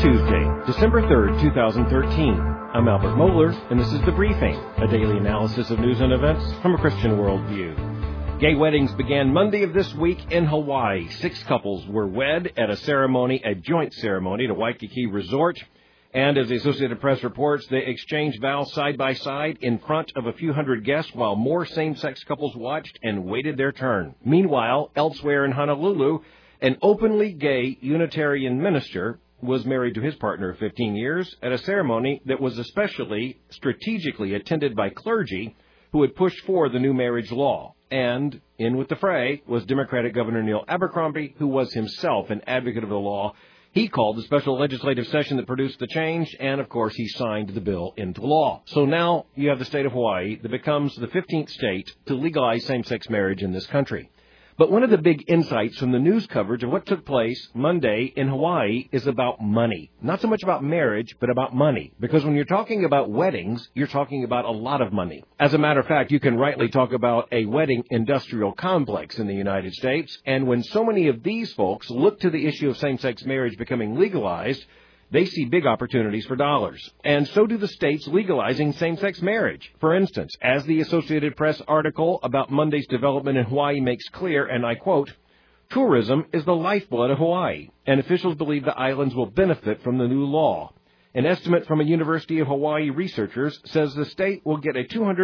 Tuesday, December 3rd, 2013. I'm Albert Mohler, and this is The Briefing, a daily analysis of news and events from a Christian worldview. Gay weddings began Monday of this week in Hawaii. 6 couples were wed at a joint ceremony at a Waikiki resort. And as the Associated Press reports, they exchanged vows side by side in front of a few hundred guests while more same-sex couples watched and waited their turn. Meanwhile, elsewhere in Honolulu, an openly gay Unitarian minister was married to his partner of 15 years at a ceremony that was especially strategically attended by clergy who had pushed for the new marriage law. And in with the fray was Democratic Governor Neil Abercrombie, who was himself an advocate of the law. He called the special legislative session that produced the change, and, of course, he signed the bill into law. So now you have the state of Hawaii that becomes the 15th state to legalize same-sex marriage in this country. But one of the big insights from the news coverage of what took place Monday in Hawaii is about money. Not so much about marriage, but about money. Because when you're talking about weddings, you're talking about a lot of money. As a matter of fact, you can rightly talk about a wedding industrial complex in the United States. And when so many of these folks look to the issue of same-sex marriage becoming legalized, they see big opportunities for dollars. And so do the states legalizing same-sex marriage. For instance, as the Associated Press article about Monday's development in Hawaii makes clear, and I quote, "Tourism is the lifeblood of Hawaii, and officials believe the islands will benefit from the new law. An estimate from a University of Hawaii researchers says the state will get a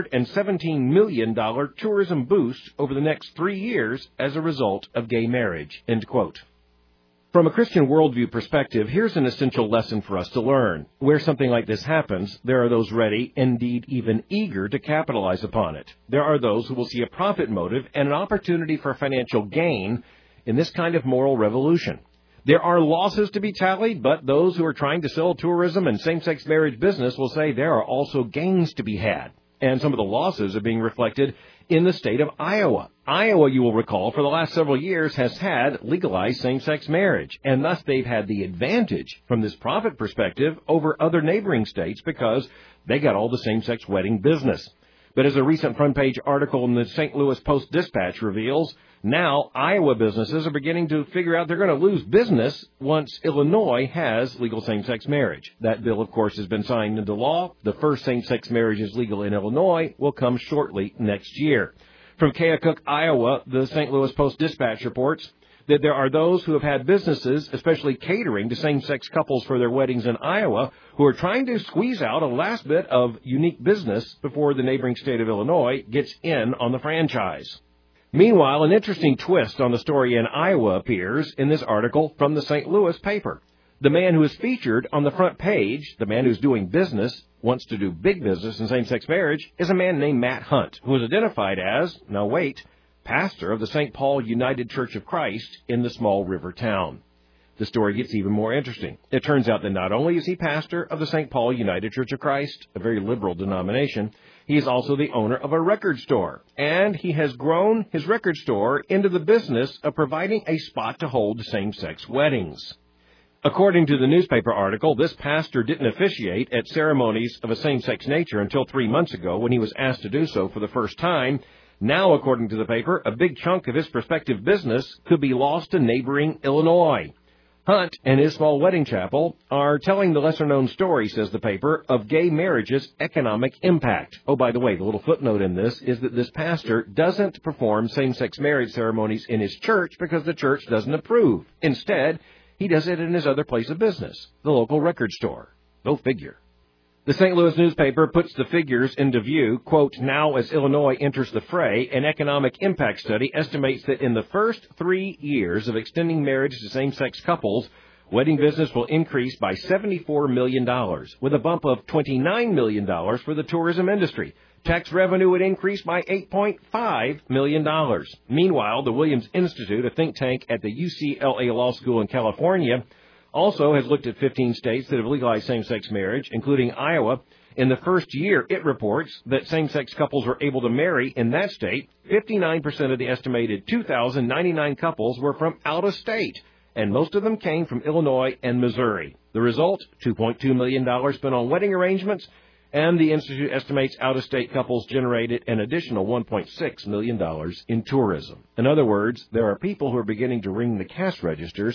$217 million tourism boost over the next 3 years as a result of gay marriage," end quote. From a Christian worldview perspective, here's an essential lesson for us to learn. Where something like this happens, there are those ready, indeed even eager, to capitalize upon it. There are those who will see a profit motive and an opportunity for financial gain in this kind of moral revolution. There are losses to be tallied, but those who are trying to sell tourism and same-sex marriage business will say there are also gains to be had. And some of the losses are being reflected in the state of Iowa. Iowa, you will recall, for the last several years has had legalized same-sex marriage, and thus they've had the advantage from this profit perspective over other neighboring states because they got all the same-sex wedding business. But as a recent front-page article in the St. Louis Post-Dispatch reveals, now Iowa businesses are beginning to figure out they're going to lose business once Illinois has legal same-sex marriage. That bill, of course, has been signed into law. The first same-sex marriage is legal in Illinois will come shortly next year. From Keokuk, Iowa, the St. Louis Post-Dispatch reports that there are those who have had businesses, especially catering to same-sex couples for their weddings in Iowa, who are trying to squeeze out a last bit of unique business before the neighboring state of Illinois gets in on the franchise. Meanwhile, an interesting twist on the story in Iowa appears in this article from the St. Louis paper. The man who is featured on the front page, the man who's doing business, wants to do big business in same-sex marriage, is a man named Matt Hunt, who is identified as, now wait, pastor of the St. Paul United Church of Christ in the small river town. The story gets even more interesting. It turns out that not only is he pastor of the St. Paul United Church of Christ, a very liberal denomination, he is also the owner of a record store. And he has grown his record store into the business of providing a spot to hold same-sex weddings. According to the newspaper article, this pastor didn't officiate at ceremonies of a same-sex nature until 3 months ago when he was asked to do so for the first time. Now, according to the paper, a big chunk of his prospective business could be lost to neighboring Illinois. Hunt and his small wedding chapel are telling the lesser-known story, says the paper, of gay marriage's economic impact. Oh, by the way, the little footnote in this is that this pastor doesn't perform same-sex marriage ceremonies in his church because the church doesn't approve. Instead, he does it in his other place of business, the local record store. Go figure. The St. Louis newspaper puts the figures into view. Quote, now as Illinois enters the fray, an economic impact study estimates that in the first 3 years of extending marriage to same-sex couples, wedding business will increase by $74 million, with a bump of $29 million for the tourism industry. Tax revenue would increase by $8.5 million. Meanwhile, the Williams Institute, a think tank at the UCLA Law School in California, also has looked at 15 states that have legalized same-sex marriage, including Iowa. In the first year, it reports that same-sex couples were able to marry in that state. 59% of the estimated 2,099 couples were from out of state, and most of them came from Illinois and Missouri. The result, $2.2 million spent on wedding arrangements, and the Institute estimates out-of-state couples generated an additional $1.6 million in tourism. In other words, there are people who are beginning to ring the cash registers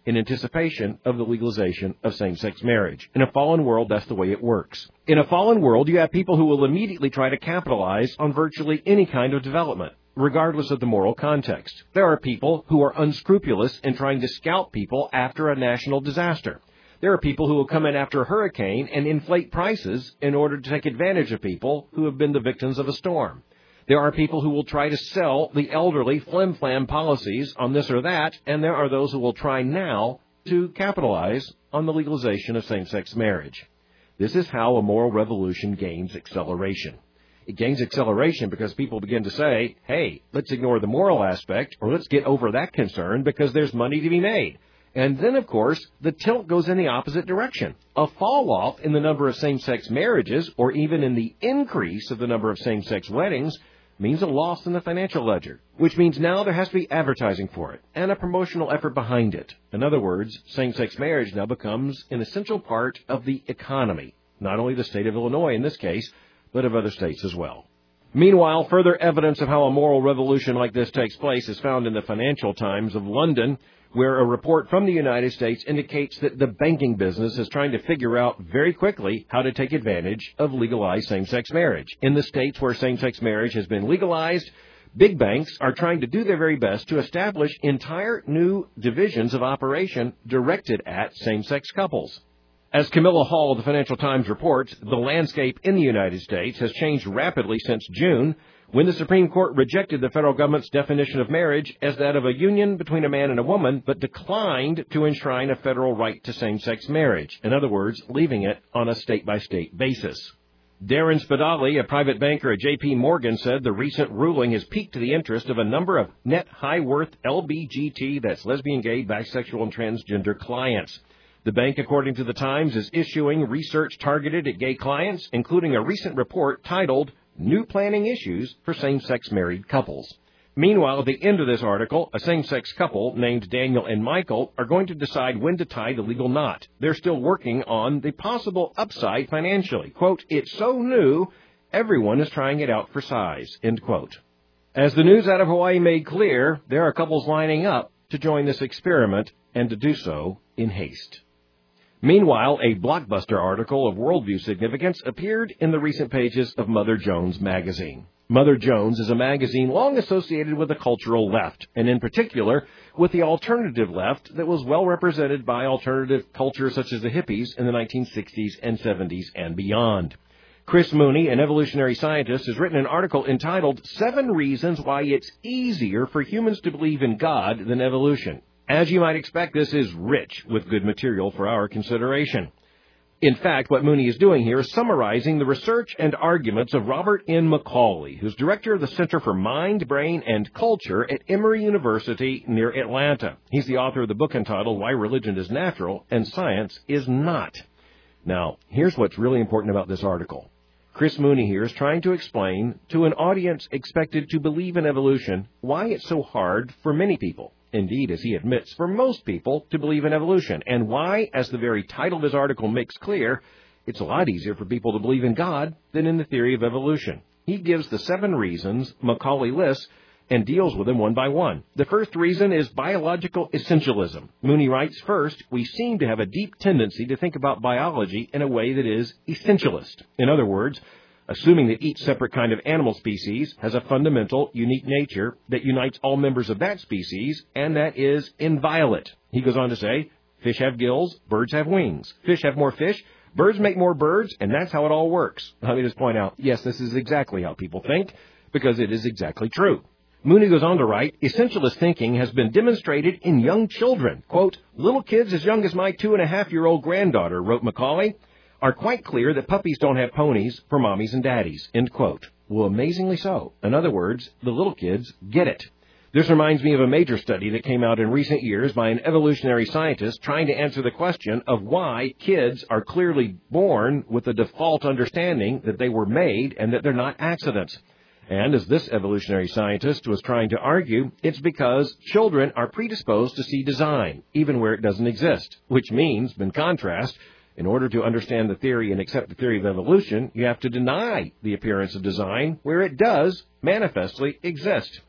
in anticipation of the legalization of same-sex marriage. In a fallen world, that's the way it works. In a fallen world, you have people who will immediately try to capitalize on virtually any kind of development, regardless of the moral context. There are people who are unscrupulous in trying to scalp people after a national disaster. There are people who will come in after a hurricane and inflate prices in order to take advantage of people who have been the victims of a storm. There are people who will try to sell the elderly flim-flam policies on this or that, and there are those who will try now to capitalize on the legalization of same-sex marriage. This is how a moral revolution gains acceleration. It gains acceleration because people begin to say, hey, let's ignore the moral aspect, or let's get over that concern because there's money to be made. And then, of course, the tilt goes in the opposite direction. A fall-off in the number of same-sex marriages, or even in the increase of the number of same-sex weddings, means a loss in the financial ledger, which means now there has to be advertising for it and a promotional effort behind it. In other words, same-sex marriage now becomes an essential part of the economy, not only the state of Illinois in this case, but of other states as well. Meanwhile, further evidence of how a moral revolution like this takes place is found in the Financial Times of London, where a report from the United States indicates that the banking business is trying to figure out very quickly how to take advantage of legalized same-sex marriage. In the states where same-sex marriage has been legalized, big banks are trying to do their very best to establish entire new divisions of operation directed at same-sex couples. As Camilla Hall of the Financial Times reports, the landscape in the United States has changed rapidly since June, when the Supreme Court rejected the federal government's definition of marriage as that of a union between a man and a woman, but declined to enshrine a federal right to same-sex marriage. In other words, leaving it on a state-by-state basis. Darren Spadali, a private banker at J.P. Morgan, said the recent ruling has piqued the interest of a number of net high-worth LBGT, that's lesbian, gay, bisexual, and transgender clients. The bank, according to the Times, is issuing research targeted at gay clients, including a recent report titled New Planning Issues for Same-Sex Married Couples. Meanwhile, at the end of this article, a same-sex couple named Daniel and Michael are going to decide when to tie the legal knot. They're still working on the possible upside financially. Quote, it's so new, everyone is trying it out for size, end quote. As the news out of Hawaii made clear, there are couples lining up to join this experiment and to do so in haste. Meanwhile, a blockbuster article of worldview significance appeared in the recent pages of Mother Jones magazine. Mother Jones is a magazine long associated with the cultural left, and in particular with the alternative left that was well represented by alternative culture such as the hippies in the 1960s and 70s and beyond. Chris Mooney, an evolutionary scientist, has written an article entitled 7 Reasons Why It's Easier for Humans to Believe in God Than Evolution. As you might expect, this is rich with good material for our consideration. In fact, what Mooney is doing here is summarizing the research and arguments of Robert N. McCauley, who's director of the Center for Mind, Brain, and Culture at Emory University near Atlanta. He's the author of the book entitled Why Religion is Natural and Science is Not. Now, here's what's really important about this article. Chris Mooney here is trying to explain to an audience expected to believe in evolution why it's so hard for many people. Indeed, as he admits, for most people to believe in evolution, and why, as the very title of his article makes clear, it's a lot easier for people to believe in God than in the theory of evolution. He gives the 7 reasons McCauley lists and deals with them one by one. The first reason is biological essentialism. Mooney writes, first, we seem to have a deep tendency to think about biology in a way that is essentialist. In other words, assuming that each separate kind of animal species has a fundamental, unique nature that unites all members of that species, and that is inviolate. He goes on to say, fish have gills, birds have wings. Fish have more fish, birds make more birds, and that's how it all works. Let me just point out, yes, this is exactly how people think, because it is exactly true. Mooney goes on to write, essentialist thinking has been demonstrated in young children. Quote, little kids as young as my 2.5-year-old granddaughter, wrote McCauley, are quite clear that puppies don't have ponies for mommies and daddies, end quote. Well, amazingly so. In other words, the little kids get it. This reminds me of a major study that came out in recent years by an evolutionary scientist trying to answer the question of why kids are clearly born with the default understanding that they were made and that they're not accidents. And as this evolutionary scientist was trying to argue, it's because children are predisposed to see design, even where it doesn't exist, which means, in contrast, in order to understand the theory and accept the theory of evolution, you have to deny the appearance of design where it does manifestly exist.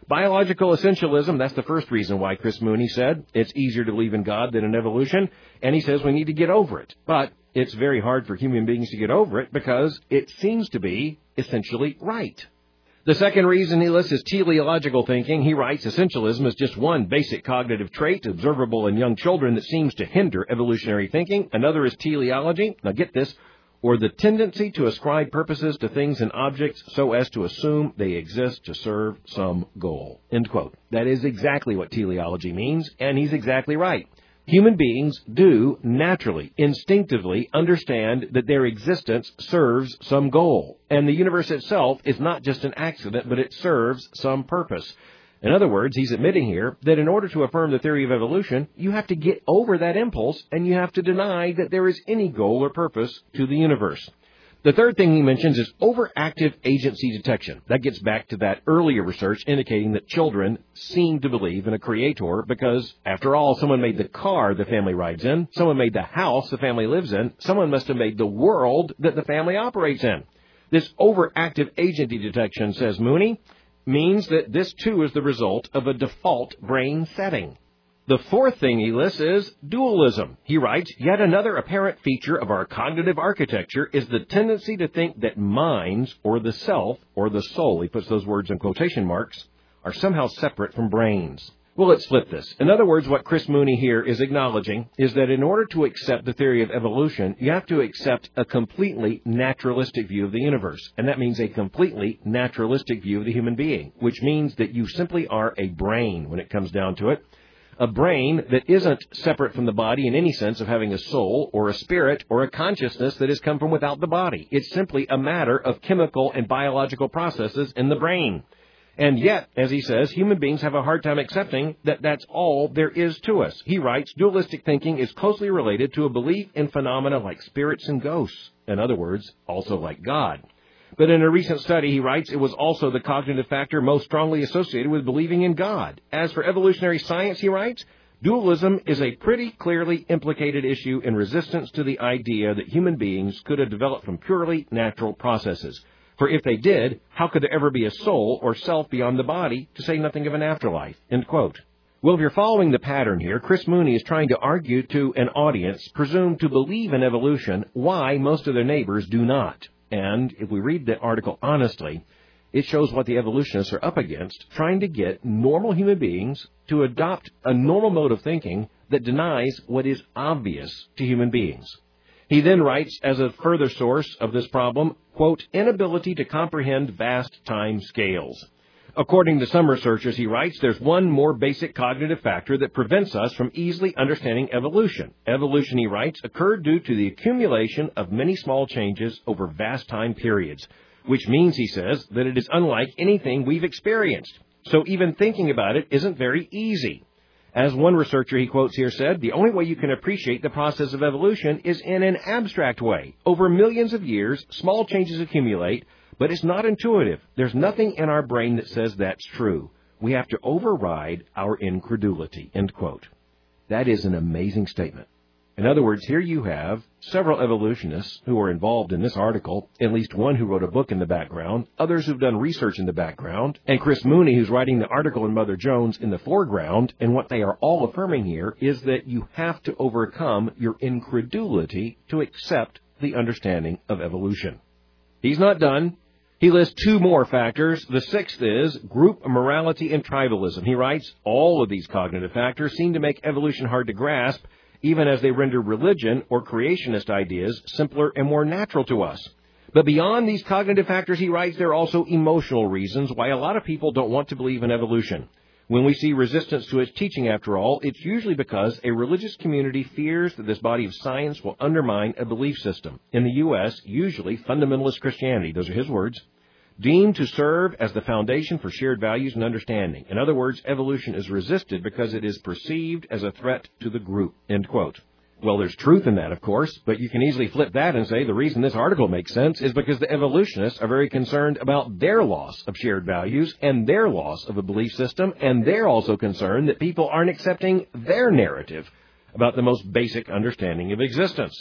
Biological essentialism, that's the first reason why Chris Mooney said it's easier to believe in God than in evolution, and he says we need to get over it. But it's very hard for human beings to get over it because it seems to be essentially right. The second reason he lists is teleological thinking. He writes, essentialism is just one basic cognitive trait observable in young children that seems to hinder evolutionary thinking. Another is teleology. Now get this, or the tendency to ascribe purposes to things and objects so as to assume they exist to serve some goal. End quote. That is exactly what teleology means, and he's exactly right. Human beings do naturally, instinctively understand that their existence serves some goal. And the universe itself is not just an accident, but it serves some purpose. In other words, he's admitting here that in order to affirm the theory of evolution, you have to get over that impulse and you have to deny that there is any goal or purpose to the universe. The third thing he mentions is overactive agency detection. That gets back to that earlier research indicating that children seem to believe in a creator because, after all, someone made the car the family rides in, someone made the house the family lives in, someone must have made the world that the family operates in. This overactive agency detection, says Mooney, means that this too is the result of a default brain setting. The fourth thing he lists is dualism. He writes, yet another apparent feature of our cognitive architecture is the tendency to think that minds, or the self, or the soul, he puts those words in quotation marks, are somehow separate from brains. Well, let's flip this. In other words, what Chris Mooney here is acknowledging is that in order to accept the theory of evolution, you have to accept a completely naturalistic view of the universe. And that means a completely naturalistic view of the human being, which means that you simply are a brain when it comes down to it. A brain that isn't separate from the body in any sense of having a soul or a spirit or a consciousness that has come from without the body. It's simply a matter of chemical and biological processes in the brain. And yet, as he says, human beings have a hard time accepting that that's all there is to us. He writes, dualistic thinking is closely related to a belief in phenomena like spirits and ghosts. In other words, also like God. But in a recent study, he writes, it was also the cognitive factor most strongly associated with believing in God. As for evolutionary science, he writes, dualism is a pretty clearly implicated issue in resistance to the idea that human beings could have developed from purely natural processes. For if they did, how could there ever be a soul or self beyond the body, to say nothing of an afterlife? End quote. Well, if you're following the pattern here, Chris Mooney is trying to argue to an audience presumed to believe in evolution why most of their neighbors do not. And if we read the article honestly, it shows what the evolutionists are up against, trying to get normal human beings to adopt a normal mode of thinking that denies what is obvious to human beings. He then writes, as a further source of this problem, quote, inability to comprehend vast time scales. According to some researchers, he writes, there's one more basic cognitive factor that prevents us from easily understanding evolution. Evolution, he writes, occurred due to the accumulation of many small changes over vast time periods, which means, he says, that it is unlike anything we've experienced. So even thinking about it isn't very easy. As one researcher he quotes here said, the only way you can appreciate the process of evolution is in an abstract way. Over millions of years, small changes accumulate, but it's not intuitive. There's nothing in our brain that says that's true. We have to override our incredulity, end quote. That is an amazing statement. In other words, here you have several evolutionists who are involved in this article, at least one who wrote a book in the background, others who've done research in the background, and Chris Mooney, who's writing the article in Mother Jones, in the foreground. And what they are all affirming here is that you have to overcome your incredulity to accept the understanding of evolution. He's not done. He lists two more factors. The sixth is group morality and tribalism. He writes, all of these cognitive factors seem to make evolution hard to grasp, even as they render religion or creationist ideas simpler and more natural to us. But beyond these cognitive factors, he writes, there are also emotional reasons why a lot of people don't want to believe in evolution. When we see resistance to its teaching, after all, it's usually because a religious community fears that this body of science will undermine a belief system. In the U.S., usually fundamentalist Christianity, those are his words, deemed to serve as the foundation for shared values and understanding. In other words, evolution is resisted because it is perceived as a threat to the group, end quote. Well, there's truth in that, of course, but you can easily flip that and say the reason this article makes sense is because the evolutionists are very concerned about their loss of shared values and their loss of a belief system, and they're also concerned that people aren't accepting their narrative about the most basic understanding of existence.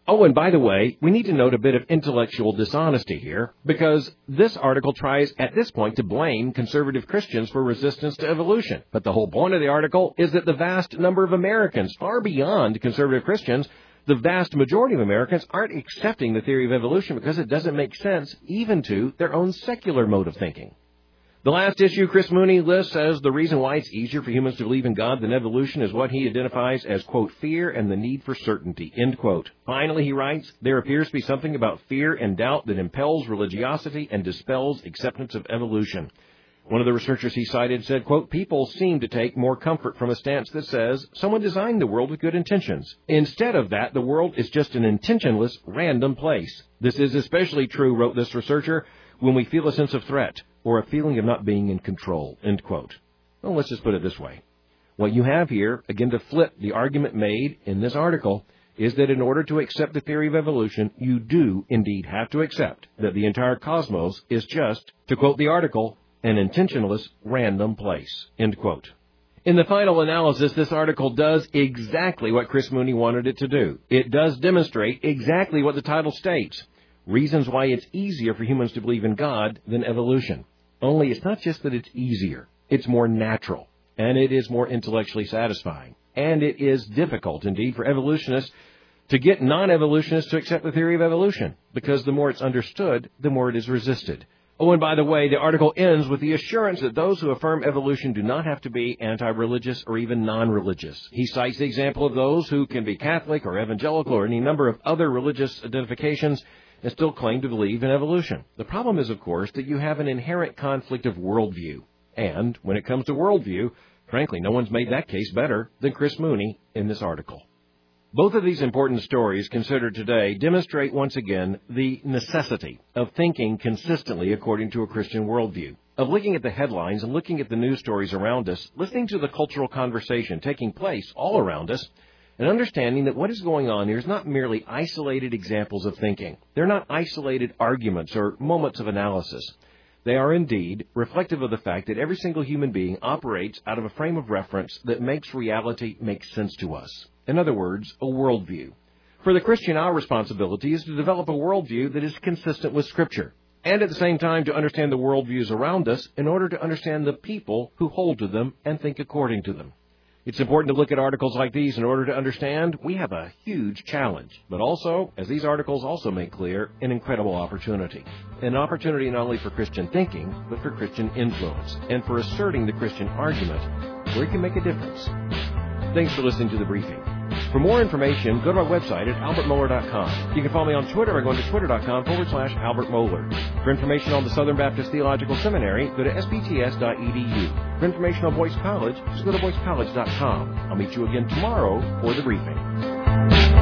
Oh, and by the way, we need to note a bit of intellectual dishonesty here, because this article tries at this point to blame conservative Christians for resistance to evolution. But the whole point of the article is that the vast number of Americans, far beyond conservative Christians, the vast majority of Americans aren't accepting the theory of evolution because it doesn't make sense even to their own secular mode of thinking. The last issue, Chris Mooney lists as the reason why it's easier for humans to believe in God than evolution is what he identifies as, quote, fear and the need for certainty, end quote. Finally, he writes, there appears to be something about fear and doubt that impels religiosity and dispels acceptance of evolution. One of the researchers he cited said, quote, people seem to take more comfort from a stance that says someone designed the world with good intentions. Instead of that, the world is just an intentionless, random place. This is especially true, wrote this researcher, when we feel a sense of threat or a feeling of not being in control, end quote. Well, let's just put it this way. What you have here, again to flip the argument made in this article, is that in order to accept the theory of evolution, you do indeed have to accept that the entire cosmos is just, to quote the article, an intentionless, random place, end quote. In the final analysis, this article does exactly what Chris Mooney wanted it to do. It does demonstrate exactly what the title states. Reasons why it's easier for humans to believe in God than evolution. Only it's not just that it's easier. It's more natural. And it is more intellectually satisfying. And it is difficult, indeed, for evolutionists to get non-evolutionists to accept the theory of evolution. Because the more it's understood, the more it is resisted. Oh, and by the way, the article ends with the assurance that those who affirm evolution do not have to be anti-religious or even non-religious. He cites the example of those who can be Catholic or evangelical or any number of other religious identifications and still claim to believe in evolution. The problem is, of course, that you have an inherent conflict of worldview. And when it comes to worldview, frankly, no one's made that case better than Chris Mooney in this article. Both of these important stories considered today demonstrate once again the necessity of thinking consistently according to a Christian worldview, of looking at the headlines and looking at the news stories around us, listening to the cultural conversation taking place all around us, and understanding that what is going on here is not merely isolated examples of thinking. They're not isolated arguments or moments of analysis. They are indeed reflective of the fact that every single human being operates out of a frame of reference that makes reality make sense to us. In other words, a worldview. For the Christian, our responsibility is to develop a worldview that is consistent with Scripture, and at the same time to understand the worldviews around us in order to understand the people who hold to them and think according to them. It's important to look at articles like these in order to understand we have a huge challenge, but also, as these articles also make clear, an incredible opportunity. An opportunity not only for Christian thinking, but for Christian influence, and for asserting the Christian argument where it can make a difference. Thanks for listening to The Briefing. For more information, go to our website at albertmohler.com. You can follow me on Twitter by going to twitter.com/Albert Mohler. For information on the Southern Baptist Theological Seminary, go to sbts.edu. For information on Boyce College, just go to boycecollege.com. I'll meet you again tomorrow for The Briefing.